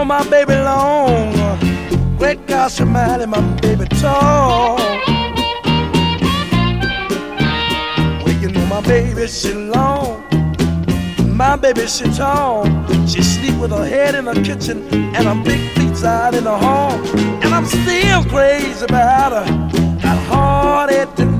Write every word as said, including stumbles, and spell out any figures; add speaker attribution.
Speaker 1: my baby long. Great gosh almighty, my baby tall. Well, you know my baby, she long. My baby, she tall. She sleep with her head in the kitchen and her big feet out in the hall. And I'm still crazy about her. Got heartache tonight.